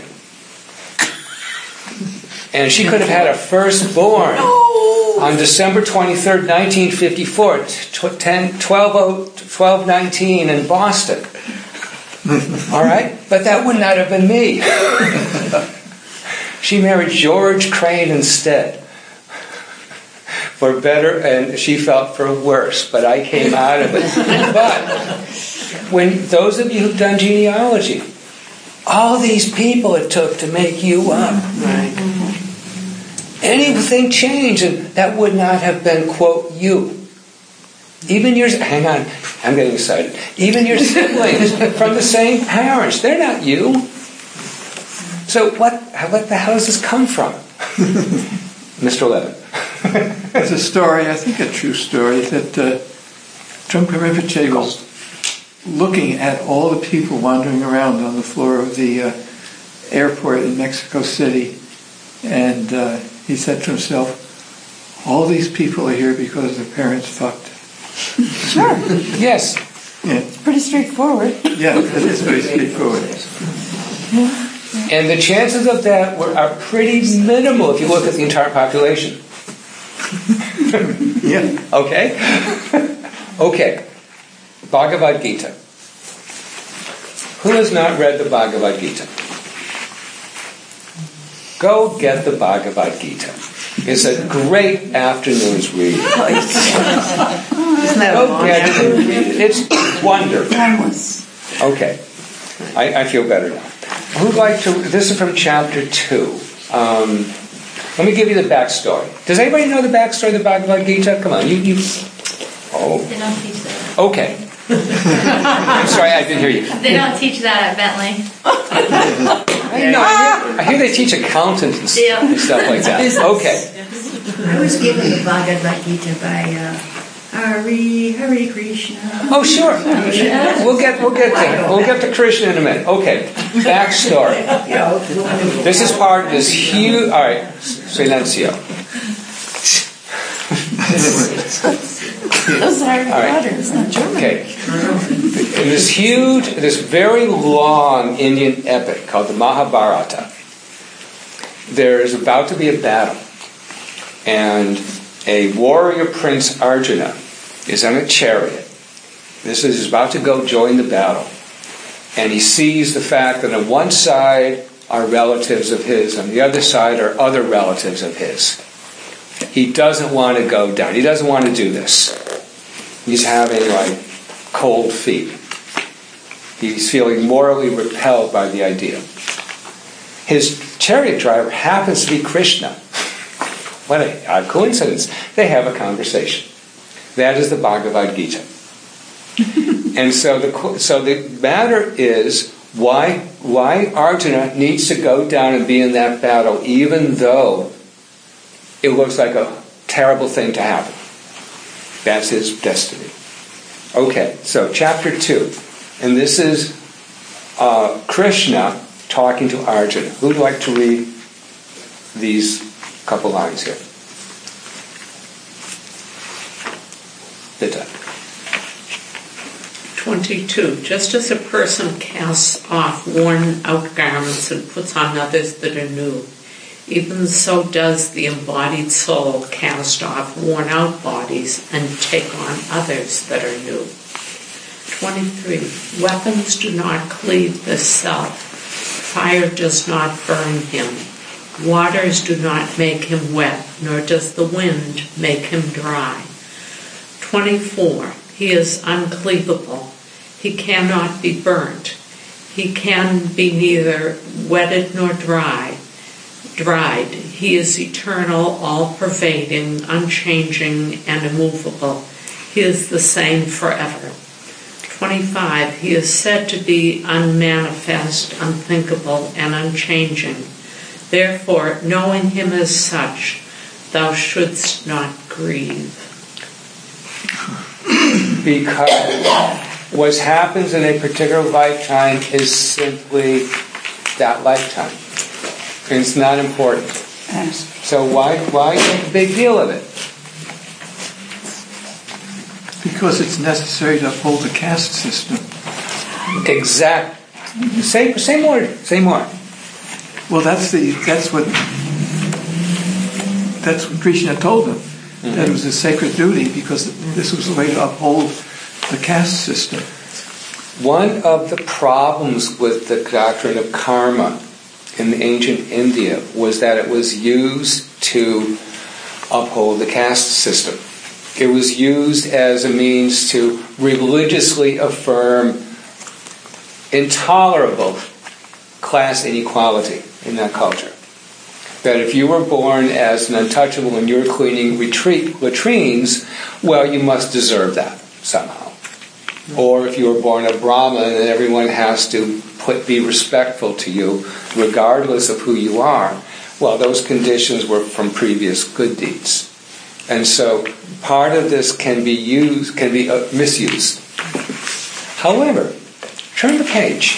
[SPEAKER 1] And she could have had a firstborn on December twenty-third, nineteen fifty-four, twelve nineteen in Boston. All right? But that would not have been me. She married George Crane instead. For better, and she felt for worse, but I came out of it. But when those of you who've done genealogy, all these people it took to make you up. Right. Anything changed, and that would not have been, quote, you. Even your, hang on, I'm getting excited. Even your siblings from the same parents, they're not you. So what, what the hell does this come from? Mister Levin.
[SPEAKER 6] There's a story, I think a true story, that uh, Trungpa Rinpoche was looking at all the people wandering around on the floor of the uh, airport in Mexico City, and uh, he said to himself, all these people are here because their parents fucked.
[SPEAKER 3] Sure.
[SPEAKER 1] Yes.
[SPEAKER 6] Yeah.
[SPEAKER 3] It's pretty straightforward.
[SPEAKER 6] Yeah, it is very straightforward.
[SPEAKER 1] And the chances of that were, are pretty minimal if you look at the entire population.
[SPEAKER 6] Yeah.
[SPEAKER 1] Okay? Okay. Bhagavad Gita. Who has not read the Bhagavad Gita? Go get the Bhagavad Gita. It's a great afternoon's read.
[SPEAKER 5] Isn't that a
[SPEAKER 1] Go
[SPEAKER 5] long
[SPEAKER 1] get it
[SPEAKER 5] afternoon?
[SPEAKER 1] and read it. It's wonderful.
[SPEAKER 3] Timeless.
[SPEAKER 1] Okay. I, I feel better now. Who'd like to... This is from chapter two. Um, let me give you the backstory. Does anybody know the backstory of the Bhagavad Gita? Come on, you... you oh.
[SPEAKER 10] They don't teach that.
[SPEAKER 1] Okay. I'm sorry, I didn't hear you.
[SPEAKER 10] They don't teach that at Bentley.
[SPEAKER 1] I, know, I, hear, I hear they teach accountants and,
[SPEAKER 10] Yeah.
[SPEAKER 1] and stuff like that. Okay.
[SPEAKER 4] I was given the Bhagavad Gita by uh, Hari Hari Krishna.
[SPEAKER 1] Oh, sure. We'll get we'll get to we'll get to Krishna in a minute. Okay. Backstory. This is part of this huge. All right. Silencio.
[SPEAKER 3] Those are
[SPEAKER 1] All right.
[SPEAKER 3] daughters, not German.
[SPEAKER 1] Okay. In this huge, this very long Indian epic called the Mahabharata, there is about to be a battle. And a warrior prince, Arjuna, is on a chariot. This is he's about to go join the battle. And he sees the fact that on one side are relatives of his, on the other side are other relatives of his. He doesn't want to go down. He doesn't want to do this. He's having like cold feet. He's feeling morally repelled by the idea. His chariot driver happens to be Krishna. What a odd coincidence. They have a conversation. That is the Bhagavad Gita. And so the so the matter is why why Arjuna needs to go down and be in that battle, even though it looks like a terrible thing to happen. That's his destiny. Okay, so chapter two. And this is uh, Krishna talking to Arjuna. Who'd like to read these couple lines here? Vita.
[SPEAKER 5] twenty-two. Just as a person casts off worn-out garments and puts on others that are new, even so does the embodied soul cast off worn-out bodies and take on others that are new. twenty-three. Weapons do not cleave the self. Fire does not burn him. Waters do not make him wet, nor does the wind make him dry. twenty-four. He is uncleavable. He cannot be burnt. He can be neither wetted nor dry. Dried. He is eternal, all-pervading, unchanging, and immovable. He is the same forever. twenty-five. He is said to be unmanifest, unthinkable, and unchanging. Therefore, knowing him as such, thou shouldst not grieve.
[SPEAKER 1] Because what happens in a particular lifetime is simply that lifetime. It's not important. So why why make a big deal of it?
[SPEAKER 6] Because it's necessary to uphold the caste system.
[SPEAKER 1] Exact. Say say more. Say more.
[SPEAKER 6] Well, that's the that's what that's what Krishna told them. Mm-hmm. That it was a sacred duty because this was the way to uphold the caste system.
[SPEAKER 1] one of the problems with the doctrine of karma in the ancient India was that it was used to uphold the caste system. It was used as a means to religiously affirm intolerable class inequality in that culture. That if you were born as an untouchable and you were cleaning retreat, latrines, well, you must deserve that somehow. Or if you were born a Brahmin, then everyone has to put, be respectful to you, regardless of who you are. Well, those conditions were from previous good deeds. And so part of this can be used, can be uh, misused. However, turn the page.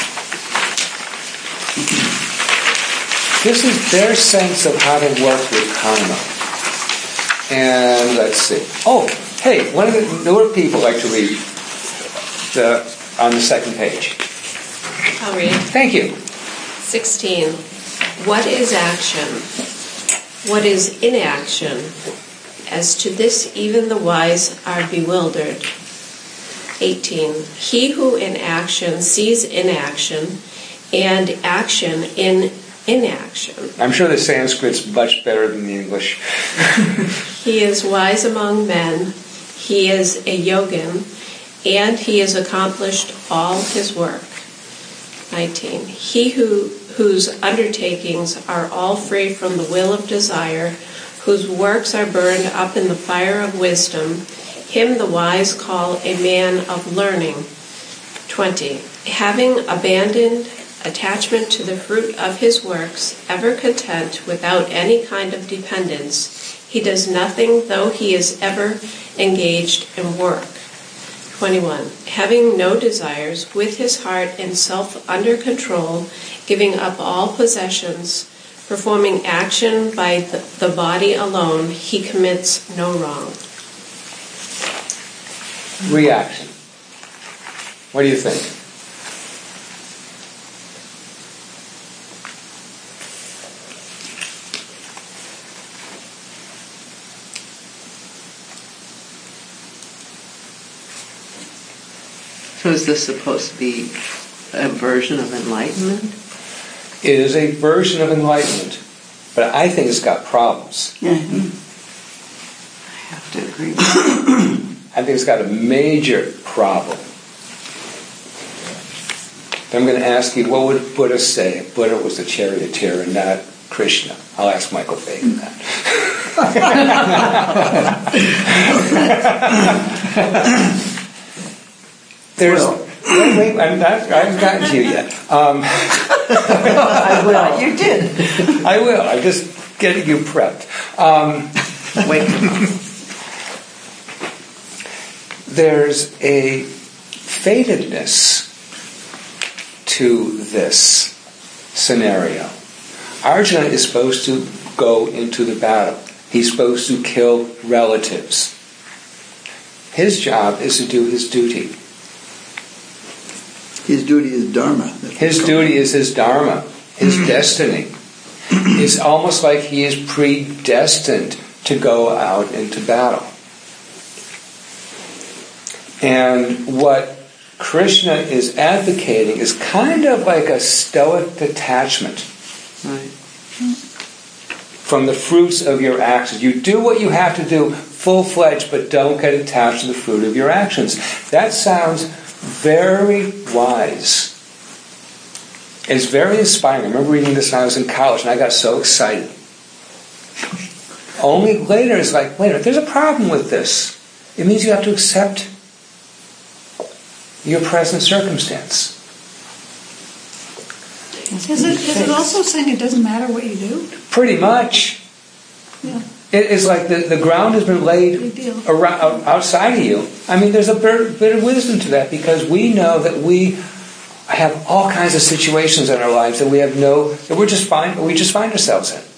[SPEAKER 1] This is their sense of how to work with karma. And let's see. Oh, hey, one of the newer people like to read the, on the second page.
[SPEAKER 11] I'll read.
[SPEAKER 1] Thank you.
[SPEAKER 11] sixteen. What is action? What is inaction? As to this, even the wise are bewildered. eighteen. He who in action sees inaction, and action in inaction.
[SPEAKER 1] I'm sure the Sanskrit's much better than the English.
[SPEAKER 11] He is wise among men. He is a yogin, and he has accomplished all his work. nineteen. He who whose undertakings are all free from the will of desire, whose works are burned up in the fire of wisdom, him the wise call a man of learning. twenty. Having abandoned attachment to the fruit of his works, ever content without any kind of dependence, he does nothing though he is ever engaged in work. twenty-one. Having no desires, with his heart and self under control, giving up all possessions, performing action by the, the body alone, he commits no wrong.
[SPEAKER 1] Reaction. What do you think?
[SPEAKER 5] So is this supposed to be a version of enlightenment?
[SPEAKER 1] It is a version of enlightenment, but I think it's got problems.
[SPEAKER 8] Mm-hmm.
[SPEAKER 5] I have to agree with that.
[SPEAKER 1] I think it's got a major problem. I'm going to ask you, what would Buddha say? Buddha was a charioteer and not Krishna. I'll ask Michael Fagan that. There's, well, wait, wait, I'm not, I haven't gotten to you yet. Um,
[SPEAKER 5] I will. You did.
[SPEAKER 1] I will. I'm just getting you prepped. Um,
[SPEAKER 5] wait.
[SPEAKER 1] There's a fatedness to this scenario. Arjuna is supposed to go into the battle. He's supposed to kill relatives. His job is to do his duty.
[SPEAKER 8] His duty is dharma.
[SPEAKER 1] His duty is his dharma, his destiny. It's almost like he is predestined to go out into battle. And what Krishna is advocating is kind of like a stoic detachment
[SPEAKER 5] right.
[SPEAKER 1] from the fruits of your actions. You do what you have to do full-fledged, but don't get attached to the fruit of your actions. That sounds very wise. It's very inspiring. I remember reading this when I was in college, and I got so excited. Only later it's like, wait a minute, there's a problem with this. It means you have to accept your present circumstance.
[SPEAKER 3] Is it, is it also saying it doesn't matter what you do?
[SPEAKER 1] Pretty much.
[SPEAKER 3] Yeah.
[SPEAKER 1] It is like the, the ground has been laid around, outside of you. I mean, there's a bit, bit of wisdom to that, because we know that we have all kinds of situations in our lives that we have no, that we're just find, we just find ourselves in.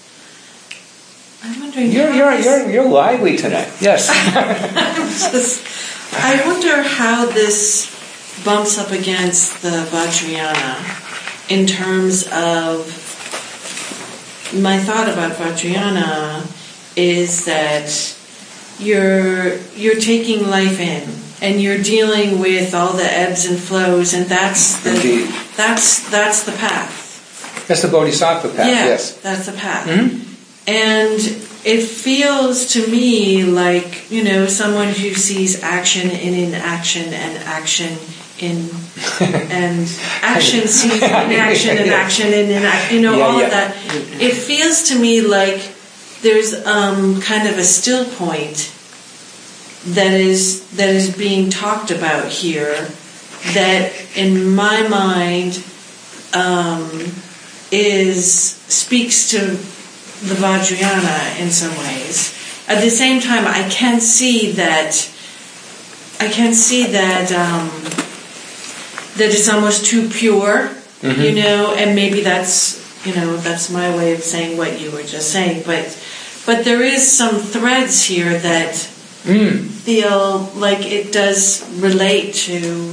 [SPEAKER 2] I'm wondering.
[SPEAKER 1] You're you're you're, you're lively tonight. Yes.
[SPEAKER 2] just, I wonder how this bumps up against the Vajrayana in terms of. My thought about Vajrayana is that you're you're taking life in, and you're dealing with all the ebbs and flows, and that's the
[SPEAKER 1] Indeed.
[SPEAKER 2] that's that's the path.
[SPEAKER 1] That's the Bodhisattva path,
[SPEAKER 2] Yeah,
[SPEAKER 1] yes.
[SPEAKER 2] that's the path.
[SPEAKER 1] Mhm.
[SPEAKER 2] And it feels to me like, you know, someone who sees action in inaction and action in and action sees inaction and action in inaction, you know,
[SPEAKER 1] Yeah,
[SPEAKER 2] all
[SPEAKER 1] yeah.
[SPEAKER 2] of that. It feels to me like there's um, kind of a still point that is that is being talked about here that in my mind um, is speaks to the Vajrayana in some ways. At the same time, I can see that I can see that um, that it's almost too pure,
[SPEAKER 1] Mhm.
[SPEAKER 2] you know, and maybe that's you know that's my way of saying what you were just saying, but but there is some threads here that
[SPEAKER 1] Mm.
[SPEAKER 2] feel like it does relate to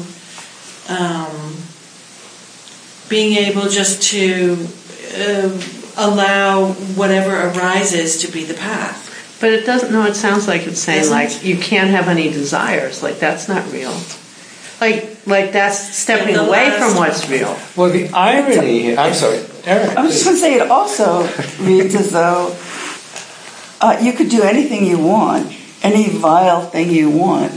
[SPEAKER 2] um, being able just to uh, allow whatever arises to be the path.
[SPEAKER 5] But it doesn't, no, it sounds like it's saying,
[SPEAKER 2] Doesn't?
[SPEAKER 5] like, you can't have any desires. Like, that's not real. Like, like that's stepping
[SPEAKER 2] And the
[SPEAKER 5] away
[SPEAKER 2] last-
[SPEAKER 5] from what's real.
[SPEAKER 1] Well, the irony here, I'm sorry, Eric.
[SPEAKER 12] I was just going to say, it also reads as though uh, you could do anything you want, any vile thing you want.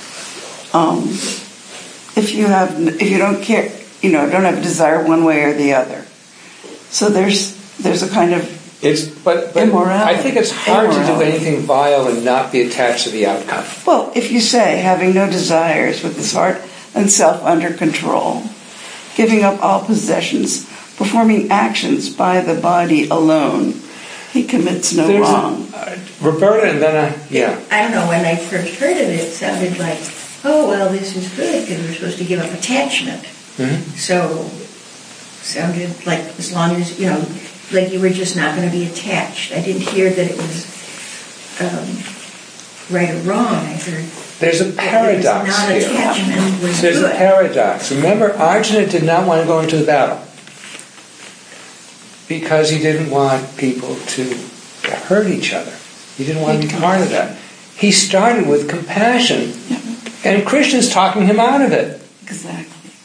[SPEAKER 12] Um, if you have, if you don't care, you know, don't have a desire one way or the other. So there's there's a kind of
[SPEAKER 1] It's but, but
[SPEAKER 12] immorality.
[SPEAKER 1] I think it's hard to do
[SPEAKER 12] Immorality.
[SPEAKER 1] anything vile and not be attached to the outcome.
[SPEAKER 12] Well, if you say having no desires with his heart and self under control, giving up all possessions, performing actions by the body alone, he commits no
[SPEAKER 1] There's a-
[SPEAKER 12] wrong.
[SPEAKER 1] uh, Roberta, and then I, yeah.
[SPEAKER 4] I don't know, when I first heard of it, it sounded like, oh, well, this is good because we're supposed to give up attachment.
[SPEAKER 1] Mhm.
[SPEAKER 4] So, sounded like as long as, you know, like you were just not going to be attached. I didn't hear that it was um, right or wrong. I heard
[SPEAKER 1] There's a paradox
[SPEAKER 4] that
[SPEAKER 1] here.
[SPEAKER 4] non-attachment was
[SPEAKER 1] There's a
[SPEAKER 4] good.
[SPEAKER 1] paradox. Remember, Arjuna did not want to go into the battle because he didn't want people to hurt each other. He didn't want to be part of that. He started with compassion, and Krishna's talking him out of it.
[SPEAKER 12] Exactly.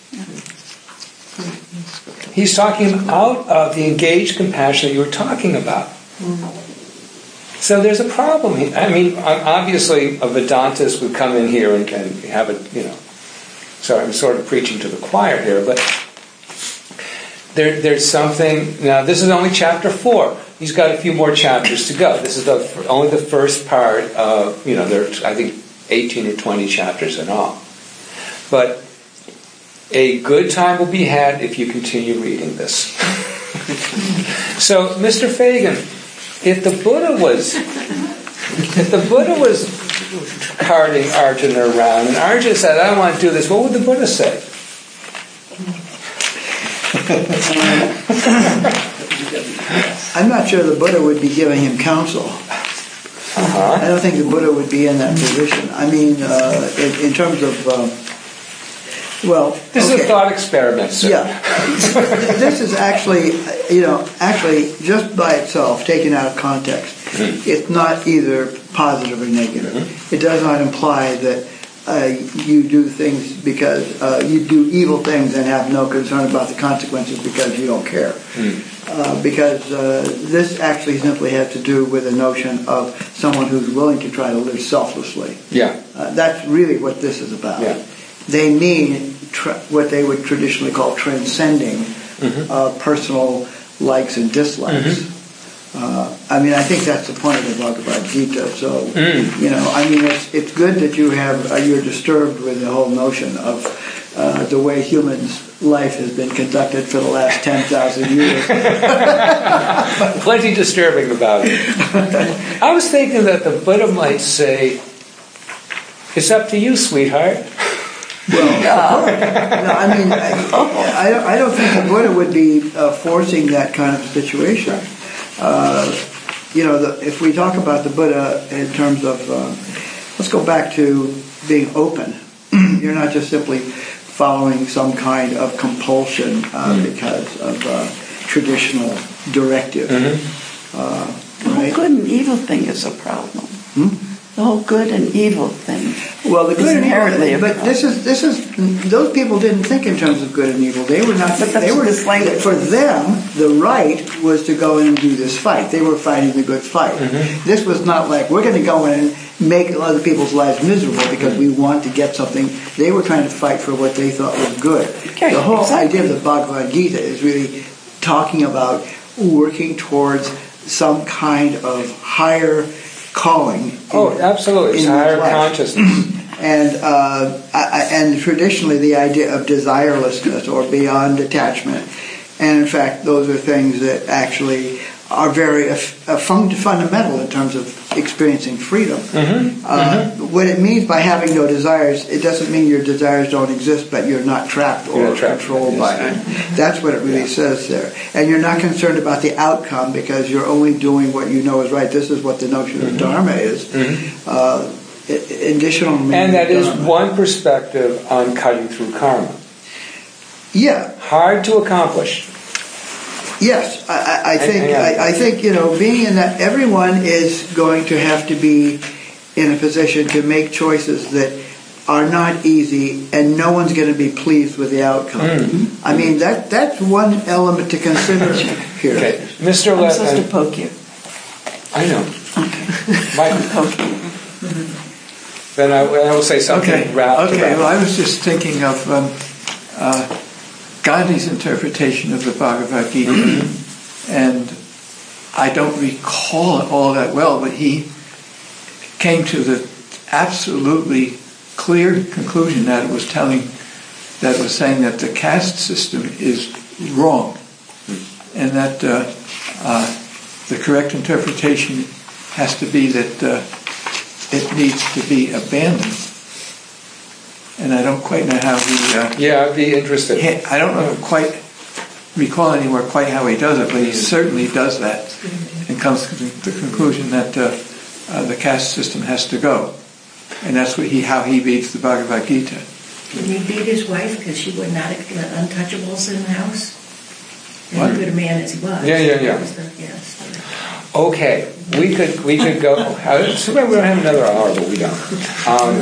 [SPEAKER 1] He's talking him out of the engaged compassion that you were talking about. So there's a problem here. I mean, obviously, a Vedantist would come in here and, and have a, you know, so I'm sort of preaching to the choir here, but there, there's something. Now, this is only chapter four. He's got a few more chapters to go. This is the, only the first part of, you know, there's, I think, eighteen or twenty chapters in all. But a good time will be had if you continue reading this. So, Mister Fagan, if the Buddha was, if the Buddha was carting Arjuna around, and Arjuna said, "I want to do this," what would the Buddha say?
[SPEAKER 8] I'm not sure the Buddha would be giving him counsel.
[SPEAKER 1] Uh-huh.
[SPEAKER 8] I don't think the Buddha would be in that position. I mean, uh, in, in terms of, uh, well,
[SPEAKER 1] This
[SPEAKER 8] okay.
[SPEAKER 1] is a thought experiment, sir.
[SPEAKER 8] Yeah, this is actually, you know, actually just by itself, taken out of context, it's not either positive or negative. It does not imply that uh, you do things because uh, you do evil things and have no concern about the consequences because you don't care. Uh, because uh, this actually simply has to do with a notion of someone who's willing to try to live selflessly.
[SPEAKER 1] Yeah.
[SPEAKER 8] Uh, that's really what this is about.
[SPEAKER 1] Yeah.
[SPEAKER 8] They mean tra- what they would traditionally call transcending
[SPEAKER 1] Mhm.
[SPEAKER 8] uh, personal likes and dislikes. Uh, I mean, I think that's the point of the Bhagavad Gita. So,
[SPEAKER 1] Mm.
[SPEAKER 8] you know, I mean, it's it's good that you have uh, you're disturbed with the whole notion of uh, the way humans' life has been conducted for the last ten thousand years.
[SPEAKER 1] Plenty disturbing about it. I was thinking that the Buddha might say, "It's up to you, sweetheart."
[SPEAKER 8] Well, no, I mean, I, I, don't, I don't think the Buddha would be uh, forcing that kind of situation. Uh, you know, the, if we talk about the Buddha in terms of, uh, let's go back to being open. You're not just simply following some kind of compulsion uh, because of uh, traditional directive.
[SPEAKER 1] Mm-hmm.
[SPEAKER 8] Uh,
[SPEAKER 12] The whole
[SPEAKER 8] right?
[SPEAKER 12] good and evil thing is a problem.
[SPEAKER 8] Hmm?
[SPEAKER 12] The whole good and evil thing.
[SPEAKER 8] Well, the
[SPEAKER 12] is
[SPEAKER 8] good and
[SPEAKER 12] inherently
[SPEAKER 8] evil,
[SPEAKER 12] a
[SPEAKER 8] but this is this is those people didn't think in terms of good and evil. They were not.
[SPEAKER 12] But that's
[SPEAKER 8] they were
[SPEAKER 12] this language.
[SPEAKER 8] for them. The right was to go in and do this fight. They were fighting the good fight.
[SPEAKER 1] Mm-hmm.
[SPEAKER 8] This was not like we're going to go in and make other people's lives miserable because we want to get something. They were trying to fight for what they thought was good.
[SPEAKER 12] Okay,
[SPEAKER 8] the whole
[SPEAKER 12] exactly.
[SPEAKER 8] idea of the Bhagavad Gita is really talking about working towards some kind of higher calling. in-
[SPEAKER 1] Oh, absolutely. It's
[SPEAKER 8] in
[SPEAKER 1] higher
[SPEAKER 8] life.
[SPEAKER 1] consciousness.
[SPEAKER 8] And uh, I, I- and traditionally the idea of desirelessness or beyond attachment, and in fact those are things that actually are very uh, fun- fundamental in terms of experiencing freedom.
[SPEAKER 1] Mm-hmm.
[SPEAKER 8] Uh, What it means by having no desires, it doesn't mean your desires don't exist, but you're not trapped or
[SPEAKER 1] You're not trapped,
[SPEAKER 8] controlled
[SPEAKER 1] yes.
[SPEAKER 8] by it. That's what it really
[SPEAKER 1] Yeah.
[SPEAKER 8] says there. And you're not concerned about the outcome because you're only doing what you know is right. This is what the notion of Dharma is.
[SPEAKER 1] Mm-hmm.
[SPEAKER 8] Uh, i- additional meaning
[SPEAKER 1] And that
[SPEAKER 8] of
[SPEAKER 1] is
[SPEAKER 8] Dharma.
[SPEAKER 1] one perspective on cutting through karma.
[SPEAKER 8] Yeah.
[SPEAKER 1] Hard to accomplish.
[SPEAKER 8] Yes, I, I, I think
[SPEAKER 1] And- and-
[SPEAKER 8] I, I think you know being in that everyone is going to have to be in a position to make choices that are not easy, and no one's going to be pleased with the outcome.
[SPEAKER 1] Mm.
[SPEAKER 8] I mean that that's one element to consider here.
[SPEAKER 1] Okay, Mister
[SPEAKER 12] I'm supposed to
[SPEAKER 1] Le-
[SPEAKER 12] poke you.
[SPEAKER 1] I know.
[SPEAKER 12] Okay.
[SPEAKER 1] Mike,
[SPEAKER 12] Okay.
[SPEAKER 1] then I, I will say something.
[SPEAKER 6] Okay.
[SPEAKER 1] wrapped
[SPEAKER 6] Okay.
[SPEAKER 1] around.
[SPEAKER 6] Well, I was just thinking of um, uh, Gandhi's interpretation of the Bhagavad Gita, and I don't recall it all that well, but he came to the absolutely clear conclusion that it was telling, that it was saying that the caste system is wrong, and that uh, uh, the correct interpretation has to be that uh, it needs to be abandoned. And I don't quite know how he. Uh,
[SPEAKER 1] Yeah, I'd be interested.
[SPEAKER 6] he- I don't know quite recall anymore quite how he does it, but he certainly does that, and comes to the conclusion that uh, uh, the caste system has to go, and that's what he how he reads the Bhagavad Gita.
[SPEAKER 4] Did he beat his wife because she would not let untouchables in the house?
[SPEAKER 6] What?
[SPEAKER 4] As good a man as he was.
[SPEAKER 1] Yeah, yeah, yeah.
[SPEAKER 4] That was the- yes.
[SPEAKER 1] Okay, we could we could go. Uh, so we don't have another hour, but we don't. Um,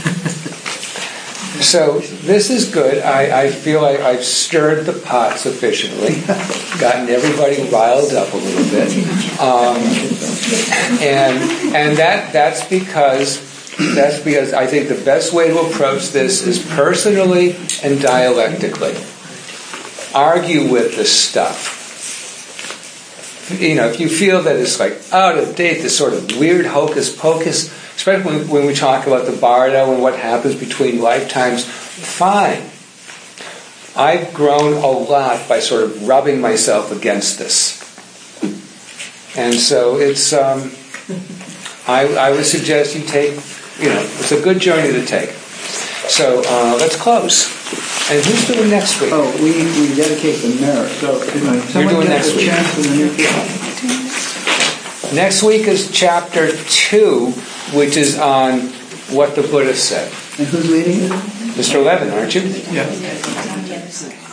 [SPEAKER 1] so this is good. I, I feel like I've stirred the pot sufficiently, gotten everybody riled up a little bit, um, and and that that's because that's because I think the best way to approach this is personally and dialectically. Argue with this stuff. You know, if you feel that it's like out of date, this sort of weird hocus pocus, especially when, when we talk about the bardo and what happens between lifetimes, fine. I've grown a lot by sort of rubbing myself against this. And so it's, um, I, I would suggest you take, you know, it's a good journey to take. So uh, let's close. And who's doing next week?
[SPEAKER 8] Oh, we, we dedicate the merit. So
[SPEAKER 1] You're
[SPEAKER 8] someone
[SPEAKER 1] doing
[SPEAKER 8] gets
[SPEAKER 1] next
[SPEAKER 8] a
[SPEAKER 1] week.
[SPEAKER 8] chance in the new people.
[SPEAKER 1] Next week is chapter two, which is on what the Buddha said.
[SPEAKER 8] And who's leading it?
[SPEAKER 1] Mister Levin, aren't you?
[SPEAKER 6] Yeah.